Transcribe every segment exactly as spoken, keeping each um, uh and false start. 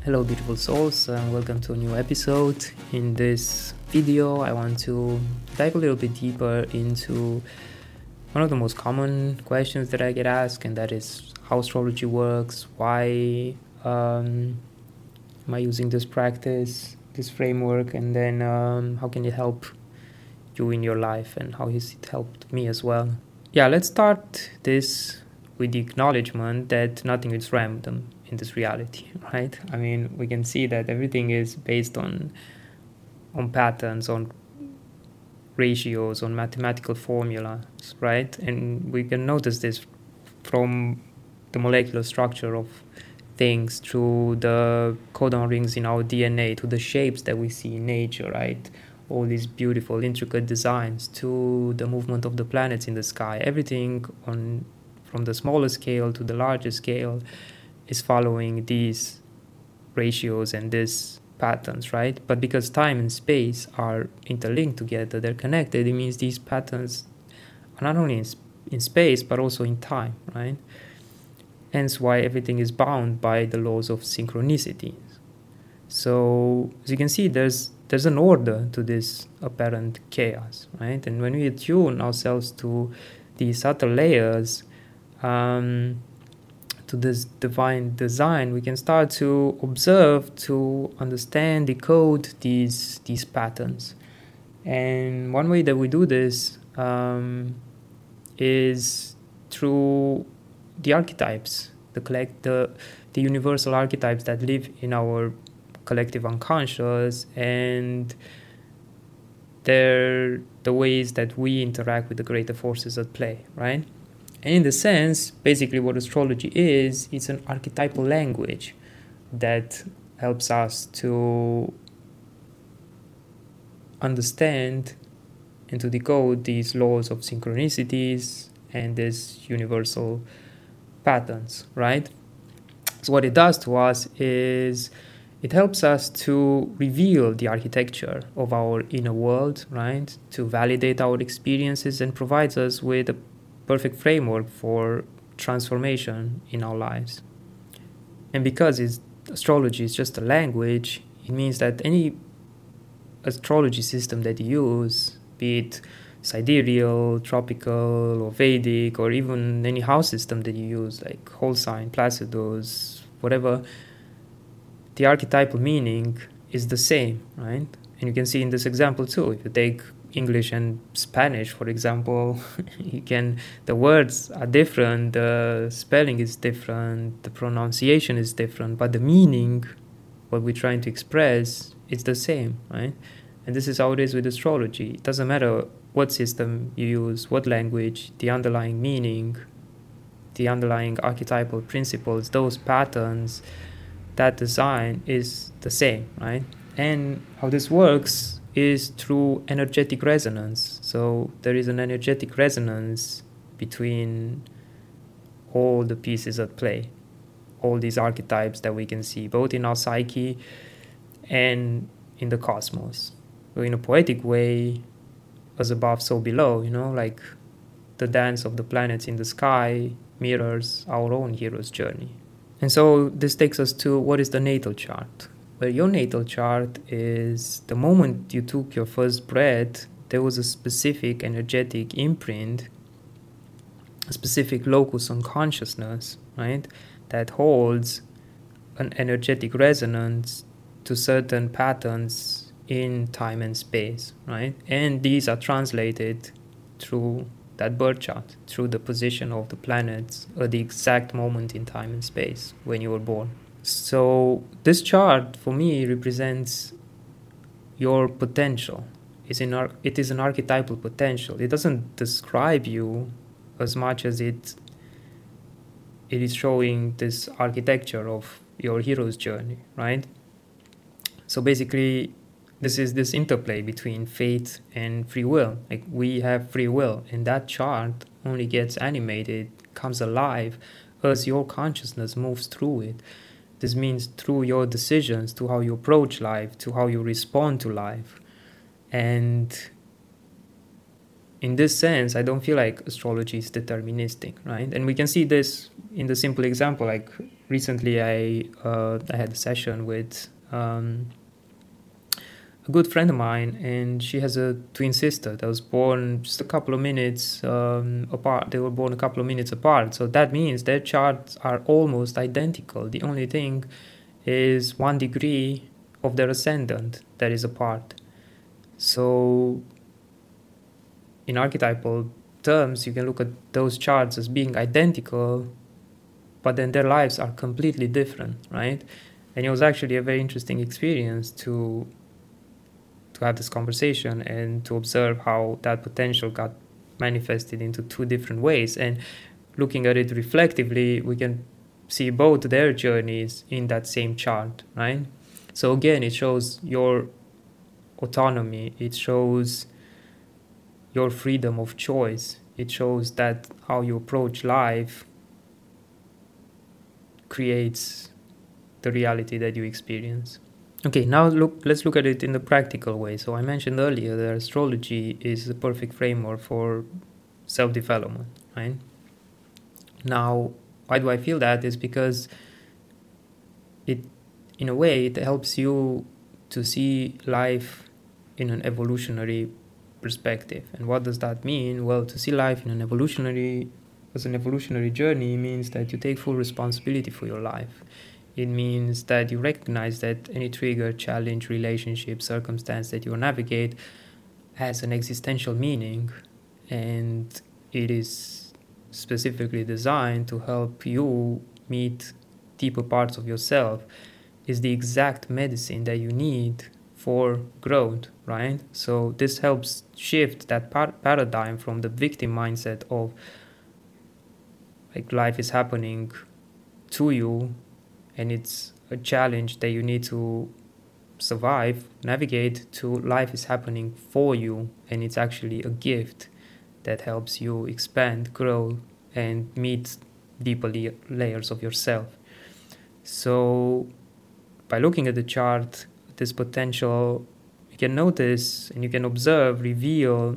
Hello beautiful souls, and welcome to a new episode. In this video I want to dive a little bit deeper into one of the most common questions that I get asked, and that is how astrology works, why um, am I using this practice, this framework, and then um, how can it help you in your life, and how has it helped me as well. Yeah, let's start this with the acknowledgement that nothing is random in this reality, right? I mean, we can see that everything is based on on patterns, on ratios, on mathematical formulas, right? And we can notice this from the molecular structure of things, through the codon rings in our D N A, to the shapes that we see in nature, right? All these beautiful, intricate designs, to the movement of the planets in the sky. Everything on from the smaller scale to the larger scale is following these ratios and these patterns, right? But because time and space are interlinked together, they're connected, it means these patterns are not only in, in space but also in time, right? Hence why everything is bound by the laws of synchronicity. So as you can see, there's there's an order to this apparent chaos, right? And when we attune ourselves to these subtle layers, um, to this divine design, we can start to observe, to understand, decode these these patterns. And one way that we do this um, is through the archetypes, the collect the the universal archetypes that live in our collective unconscious, and they're the ways that we interact with the greater forces at play, right? And in the sense, basically what astrology is, it's an archetypal language that helps us to understand and to decode these laws of synchronicities and these universal patterns, right? So what it does to us is it helps us to reveal the architecture of our inner world, right? To validate our experiences, and provides us with a perfect framework for transformation in our lives. And because it's, astrology is just a language, it means that any astrology system that you use, be it sidereal, tropical, or Vedic, or even any house system that you use, like whole sign, Placidus, whatever, the archetypal meaning is the same, right? And you can see in this example too, if you take English and Spanish, for example, you can, the words are different, the spelling is different, the pronunciation is different, but the meaning, what we're trying to express, is the same, right? And this is how it is with astrology. It doesn't matter what system you use, what language, the underlying meaning, the underlying archetypal principles, those patterns, that design is the same, right? And how this works is through energetic resonance. So there is an energetic resonance between all the pieces at play, all these archetypes that we can see, both in our psyche and in the cosmos. So in a poetic way, as above, so below, you know, like the dance of the planets in the sky mirrors our own hero's journey. And so this takes us to what is the natal chart. Where your natal chart is the moment you took your first breath, there was a specific energetic imprint, a specific locus on consciousness, right, that holds an energetic resonance to certain patterns in time and space, right? And these are translated through that birth chart, through the position of the planets at the exact moment in time and space when you were born. So this chart for me represents your potential. It's in ar- it is an archetypal potential. It doesn't describe you as much as it it is showing this architecture of your hero's journey, right? So basically, this is this interplay between fate and free will. Like, we have free will, and that chart only gets animated, comes alive as your consciousness moves through it. This means through your decisions, to how you approach life, to how you respond to life. And in this sense, I don't feel like astrology is deterministic, right? And we can see this in the simple example, like recently I uh, I had a session with um, a good friend of mine, and she has a twin sister that was born just a couple of minutes um, apart. They were born a couple of minutes apart, so that means their charts are almost identical. The only thing is one degree of their ascendant that is apart. So in archetypal terms, you can look at those charts as being identical, but then their lives are completely different, right? And it was actually a very interesting experience to to have this conversation and to observe how that potential got manifested into two different ways. And looking at it reflectively, we can see both their journeys in that same chart, right? So again, it shows your autonomy, it shows your freedom of choice, it shows that how you approach life creates the reality that you experience. Okay, now look. Let's look at it in the practical way. So I mentioned earlier that astrology is the perfect framework for self-development, right? Now, why do I feel that? Is because it, in a way, it helps you to see life in an evolutionary perspective. And what does that mean? Well, to see life in an evolutionary, as an evolutionary journey means that you take full responsibility for your life. It means that you recognize that any trigger, challenge, relationship, circumstance that you navigate has an existential meaning, and it is specifically designed to help you meet deeper parts of yourself. Is the exact medicine that you need for growth, right? So this helps shift that par- paradigm from the victim mindset of like life is happening to you and it's a challenge that you need to survive, navigate, to life is happening for you and it's actually a gift that helps you expand, grow, and meet deeper le- layers of yourself. So by looking at the chart, this potential, you can notice and you can observe, reveal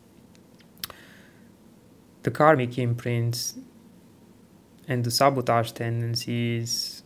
the karmic imprints and the sabotage tendencies,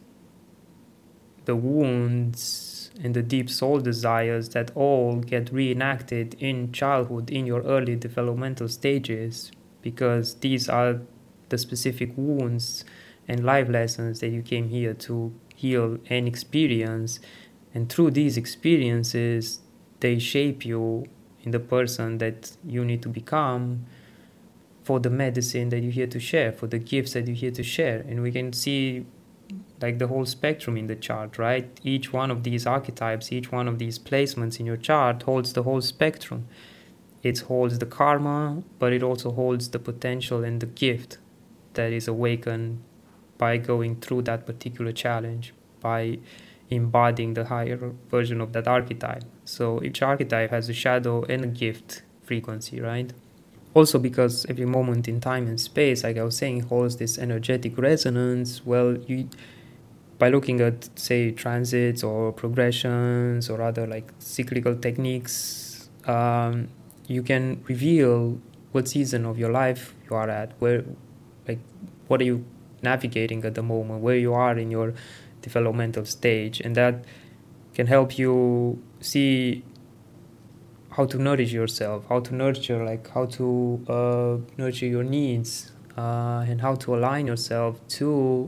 the wounds and the deep soul desires that all get reenacted in childhood, in your early developmental stages, because these are the specific wounds and life lessons that you came here to heal and experience. And through these experiences, they shape you in the person that you need to become for the medicine that you're here to share, for the gifts that you're here to share. And we can see like the whole spectrum in the chart, right? Each one of these archetypes, each one of these placements in your chart holds the whole spectrum. It holds the karma, but it also holds the potential and the gift that is awakened by going through that particular challenge, by embodying the higher version of that archetype. So each archetype has a shadow and a gift frequency, right? Also because every moment in time and space, like I was saying, holds this energetic resonance. Well, you by looking at, say, transits or progressions or other like cyclical techniques, um, you can reveal what season of your life you are at, where, like, what are you navigating at the moment, where you are in your developmental stage, and that can help you see how to nourish yourself, how to nurture, like how to uh, nurture your needs, uh, and how to align yourself to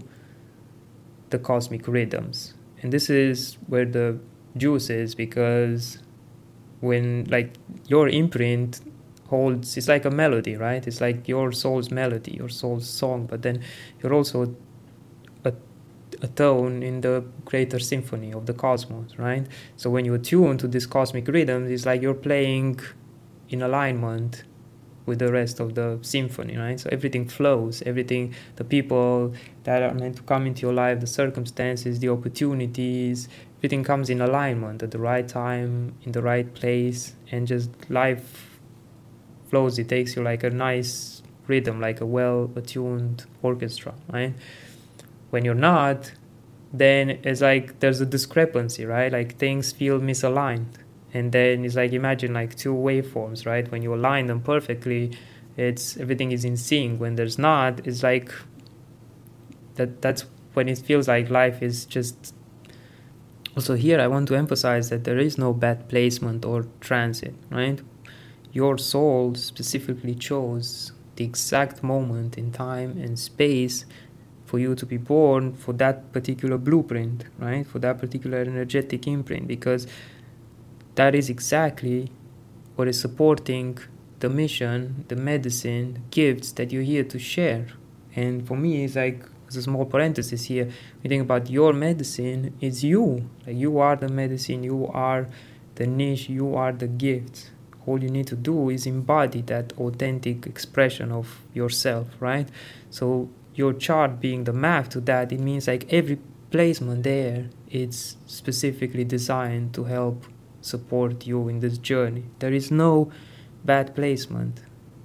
the cosmic rhythms. And this is where the juice is, because when like your imprint holds, it's like a melody, right? It's like your soul's melody, your soul's song, but then you're also a, a tone in the greater symphony of the cosmos, right? So when you attune to this cosmic rhythm, it's like you're playing in alignment with the rest of the symphony, right? So everything flows, everything, the people that are meant to come into your life, the circumstances, the opportunities, everything comes in alignment at the right time, in the right place, and just life flows. It takes you like a nice rhythm, like a well-attuned orchestra, right? When you're not, then it's like there's a discrepancy, right? Like things feel misaligned. And then it's like, imagine like two waveforms, right? When you align them perfectly, it's everything is in sync. When there's not, it's like that that's when it feels like life is just... Also here I want to emphasize that there is no bad placement or transit, right? Your soul specifically chose the exact moment in time and space for you to be born, for that particular blueprint, right? For that particular energetic imprint, because that is exactly what is supporting the mission, the medicine, the gifts that you're here to share. And for me, it's like, as a small parenthesis here, you think about your medicine, it's you. Like, you are the medicine, you are the niche, you are the gift. All you need to do is embody that authentic expression of yourself, right? So your chart being the map to that, it means like every placement there, it's specifically designed to help support you in this journey. There is no bad placement.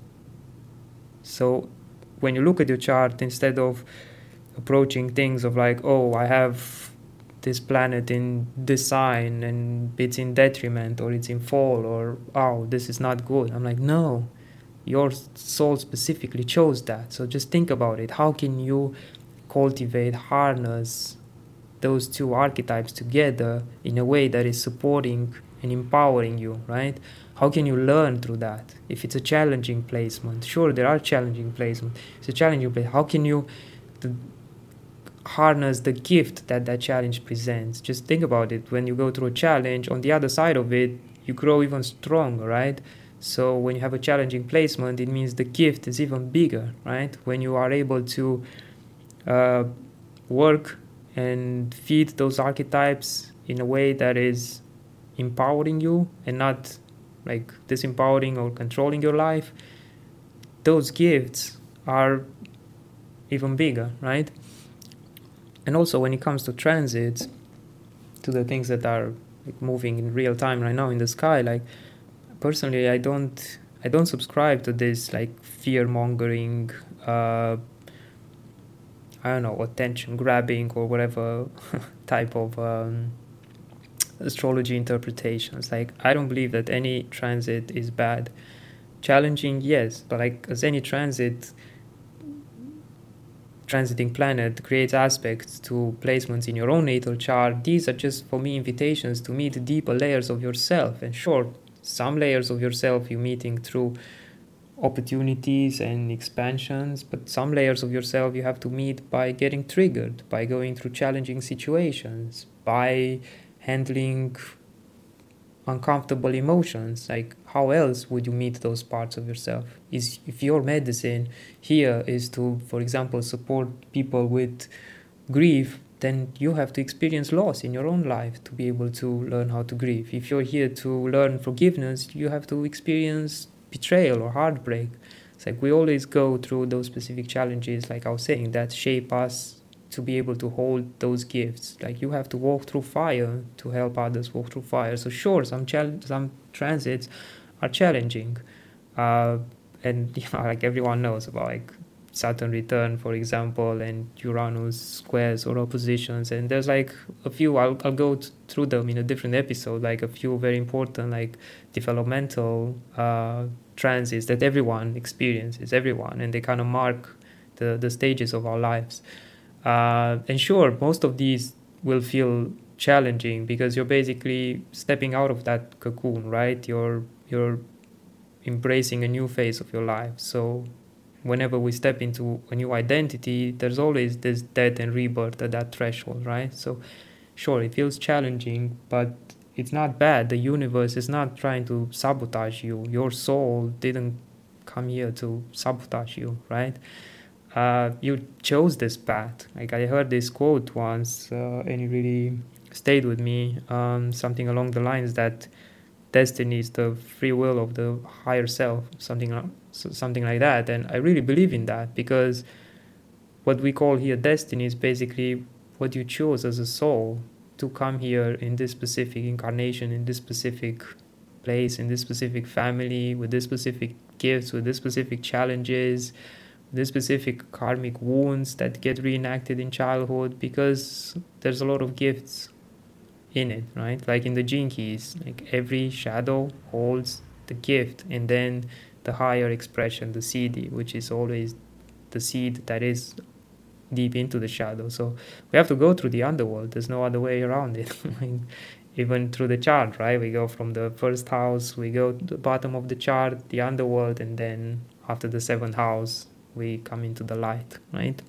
So when you look at your chart, instead of approaching things of like, oh, I have this planet in this sign and it's in detriment, or it's in fall, or oh, this is not good, I'm like, no, your soul specifically chose that. So just think about it. How can you cultivate, harness those two archetypes together in a way that is supporting and empowering you, right? How can you learn through that? If it's a challenging placement, sure, there are challenging placements. It's a challenging place. How can you the, harness the gift that that challenge presents? Just think about it. When you go through a challenge, on the other side of it, you grow even stronger, right? So when you have a challenging placement, it means the gift is even bigger, right? When you are able to uh, work and feed those archetypes in a way that is empowering you and not like disempowering or controlling your life, those gifts are even bigger, right? And also when it comes to transits, to the things that are like moving in real time right now in the sky, like personally I don't I don't subscribe to this like fear mongering uh I don't know, attention grabbing or whatever type of um, astrology interpretations. Like, I don't believe that any transit is bad. Challenging, yes, but like as any transit, transiting planet creates aspects to placements in your own natal chart. These are just, for me, invitations to meet deeper layers of yourself. And sure, some layers of yourself you're meeting through opportunities and expansions, but some layers of yourself you have to meet by getting triggered, by going through challenging situations, by handling uncomfortable emotions. Like, how else would you meet those parts of yourself? Is if your medicine here is to, for example, support people with grief, then you have to experience loss in your own life to be able to learn how to grieve. If you're here to learn forgiveness, you have to experience betrayal or heartbreak. It's like we always go through those specific challenges, like I was saying, that shape us to be able to hold those gifts. Like, you have to walk through fire to help others walk through fire. So sure, some chal- some transits are challenging, uh, and you know, like everyone knows about like Saturn return, for example, and Uranus squares or oppositions, and there's like a few, I'll, I'll go t- through them in a different episode, like a few very important like developmental uh, transits that everyone experiences, everyone, and they kind of mark the, the stages of our lives. Uh, and sure, most of these will feel challenging because you're basically stepping out of that cocoon, right? You're you're embracing a new phase of your life. So whenever we step into a new identity, there's always this death and rebirth at that threshold, right? So sure, it feels challenging, but it's not bad. The universe is not trying to sabotage you. Your soul didn't come here to sabotage you, right? Uh, you chose this path. Like, I heard this quote once, uh, and it really stayed with me. Um, something along the lines that destiny is the free will of the higher self, something something like that. And I really believe in that, because what we call here destiny is basically what you chose as a soul to come here in this specific incarnation, in this specific place, in this specific family, with this specific gifts, with this specific challenges, the specific karmic wounds that get reenacted in childhood, because there's a lot of gifts in it, right? Like in the Gene Keys, like every shadow holds the gift, and then the higher expression, the seed, which is always the seed that is deep into the shadow. So we have to go through the underworld. There's no other way around it. Even through the chart, right? We go from the first house, we go to the bottom of the chart, the underworld, and then after the seventh house, we come into the light, right?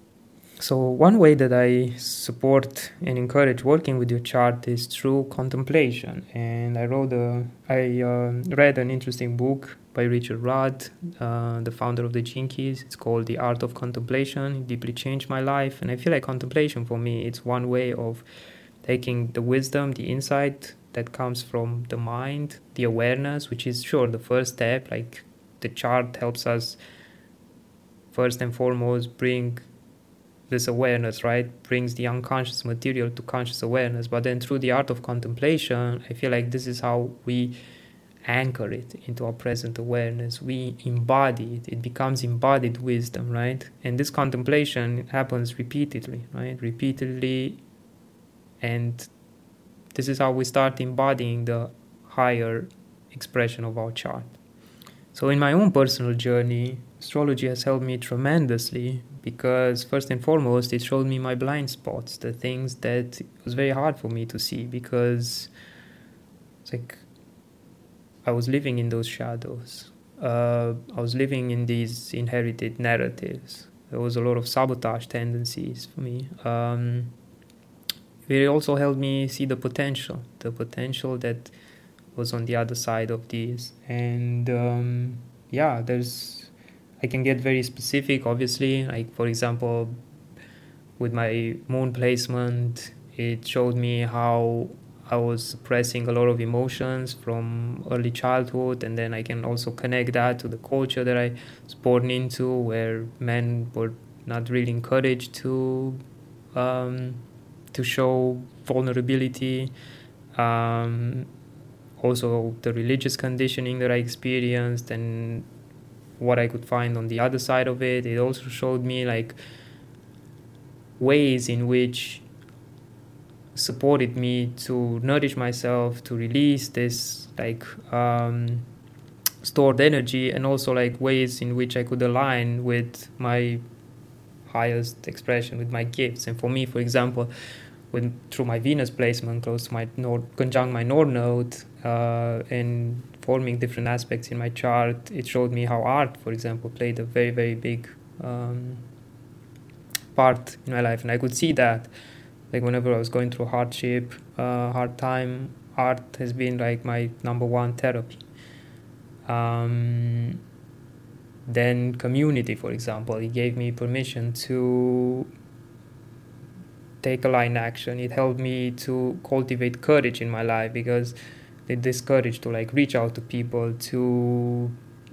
So one way that I support and encourage working with your chart is through contemplation. And I wrote a, I uh, read an interesting book by Richard Rudd, uh, the founder of the Gene Keys. It's called The Art of Contemplation. It deeply changed my life. And I feel like contemplation for me, it's one way of taking the wisdom, the insight that comes from the mind, the awareness, which is sure the first step. Like the chart helps us first and foremost bring this awareness, right? Brings the unconscious material to conscious awareness. But then through the art of contemplation, I feel like this is how we anchor it into our present awareness. We embody it. It becomes embodied wisdom, right? And this contemplation happens repeatedly, right? Repeatedly. And this is how we start embodying the higher expression of our chart. So in my own personal journey, astrology has helped me tremendously because first and foremost, it showed me my blind spots, the things that it was very hard for me to see because it's like I was living in those shadows. Uh, I was living in these inherited narratives. There was a lot of sabotage tendencies for me. Um, it also helped me see the potential, the potential that was on the other side of these. And um, yeah, there's, I can get very specific, obviously. Like, for example, with my moon placement, it showed me how I was suppressing a lot of emotions from early childhood, and then I can also connect that to the culture that I was born into, where men were not really encouraged to um, to show vulnerability. Um, also, the religious conditioning that I experienced and what I could find on the other side of it. It also showed me like ways in which supported me to nourish myself, to release this like um, stored energy, and also like ways in which I could align with my highest expression, with my gifts. And for me, for example, when through my Venus placement close to my Nord, conjunct my Nord node, uh, and forming different aspects in my chart, it showed me how art, for example, played a very, very big um, part in my life. And I could see that like whenever I was going through hardship, uh, hard time, art has been like my number one therapy. Um, then community, for example, it gave me permission to take aligned action. It helped me to cultivate courage in my life because this courage to like reach out to people, to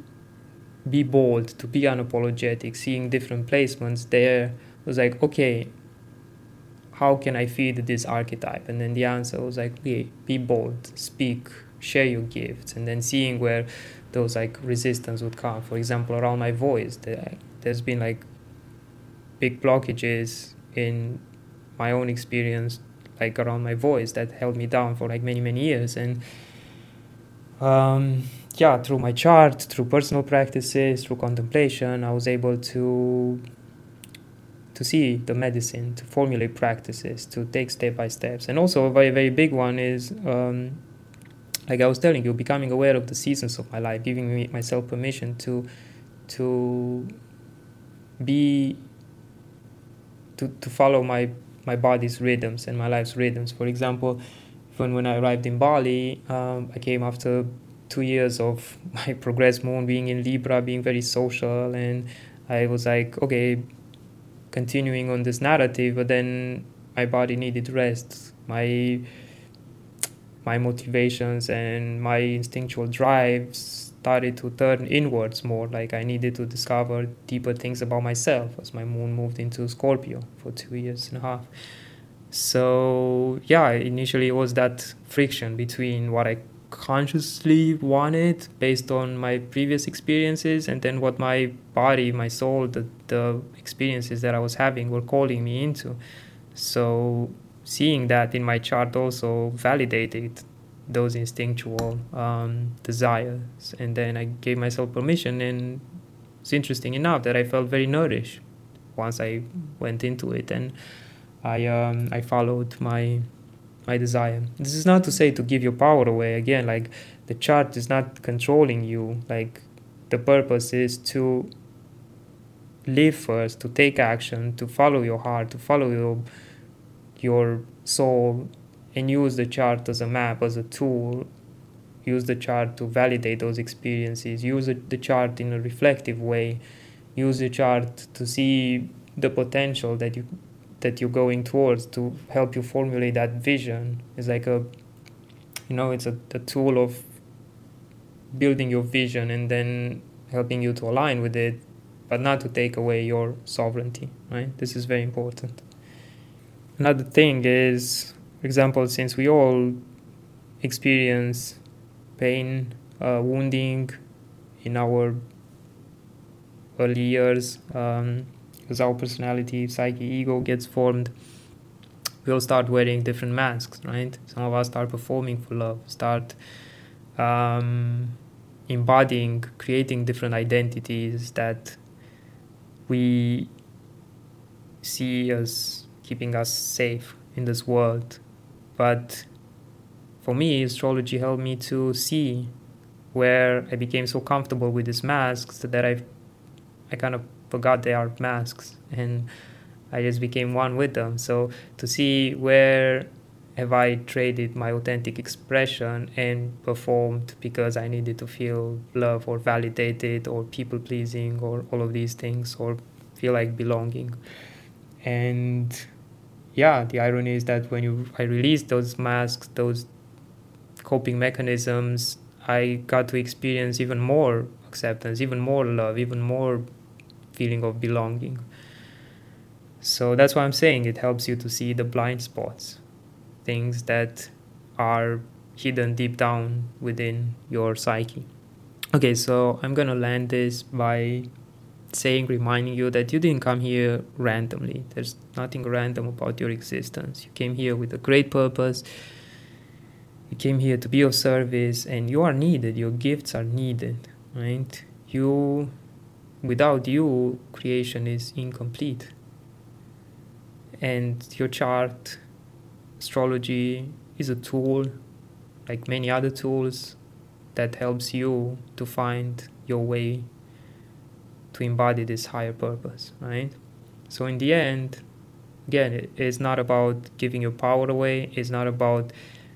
be bold, to be unapologetic, seeing different placements there was like, okay, how can I feed this archetype? And then the answer was like, be, be bold, speak, share your gifts. And then seeing where those like resistance would come. For example, around my voice, there, there's been like big blockages in my own experience, like around my voice, that held me down for like many, many years. And um, yeah, through my chart, through personal practices, through contemplation, I was able to to see the medicine, to formulate practices, to take step by steps. And also a very, very big one is, um, like I was telling you, becoming aware of the seasons of my life, giving me myself permission to to be to, to follow my my body's rhythms and my life's rhythms. For example, when when I arrived in Bali, um, I came after two years of my progressed moon being in Libra, being very social, and I was like, okay, continuing on this narrative, but then my body needed rest. My my motivations and my instinctual drives started to turn inwards more. Like I needed to discover deeper things about myself as my moon moved into Scorpio for two years and a half. So yeah, initially it was that friction between what I consciously wanted based on my previous experiences and then what my body, my soul, the, the experiences that I was having were calling me into. So seeing that in my chart also validated those instinctual um, desires. And then I gave myself permission, and it's interesting enough that I felt very nourished once I went into it, and I um, I followed my my desire. This is not to say to give your power away. Again, like the chart is not controlling you. Like the purpose is to live first, to take action, to follow your heart, to follow your your soul, and use the chart as a map, as a tool. Use the chart to validate those experiences. Use the chart in a reflective way. Use the chart to see the potential that you that you're going towards, to help you formulate that vision. It's like a, you know, it's a, a tool of building your vision and then helping you to align with it, but not to take away your sovereignty, right? This is very important. Another thing is, for example, since we all experience pain, uh, wounding in our early years, um, as our personality, psyche, ego gets formed, we'll start wearing different masks, right? Some of us start performing for love, start um, embodying, creating different identities that we see as keeping us safe in this world. But for me, astrology helped me to see where I became so comfortable with these masks that I I kind of forgot they are masks, and I just became one with them. So to see where have I traded my authentic expression and performed because I needed to feel love or validated or people pleasing or all of these things, or feel like belonging. And yeah, the irony is that when you I released those masks, those coping mechanisms, I got to experience even more acceptance, even more love, even more feeling of belonging. So that's why I'm saying it helps you to see the blind spots, things that are hidden deep down within your psyche. Okay, so I'm gonna land this by saying, reminding you that you didn't come here randomly. There's nothing random about your existence. You came here with a great purpose. You came here to be of service, and you are needed. Your gifts are needed, right? You, without you, creation is incomplete. And your chart, astrology, is a tool, like many other tools, that helps you to find your way to embody this higher purpose, right? So in the end, again, it is not about giving your power away. It's not about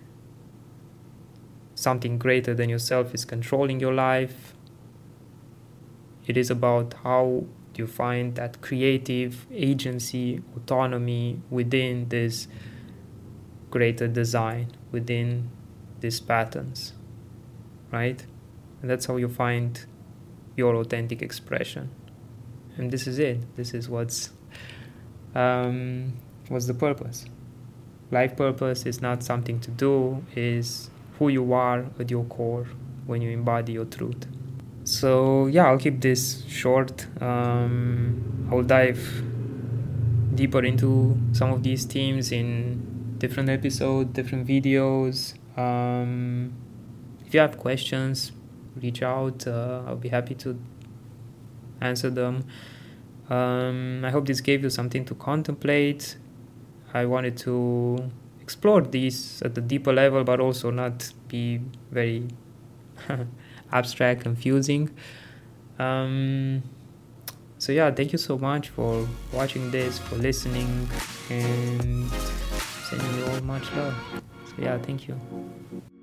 something greater than yourself is controlling your life. It is about how you find that creative agency, autonomy within this greater design, within these patterns, right? And that's how you find your authentic expression. And this is it. This is what's um, what's the purpose. Life purpose is not something to do, is who you are at your core when you embody your truth. So yeah, I'll keep this short. Um, I'll dive deeper into some of these themes in different episodes, different videos. Um, if you have questions, reach out. Uh, I'll be happy to answer them. Um, I hope this gave you something to contemplate. I wanted to explore these at a deeper level, but also not be very abstract, confusing. Um, so yeah, thank you so much for watching this, for listening, and sending you all much love. So yeah, thank you.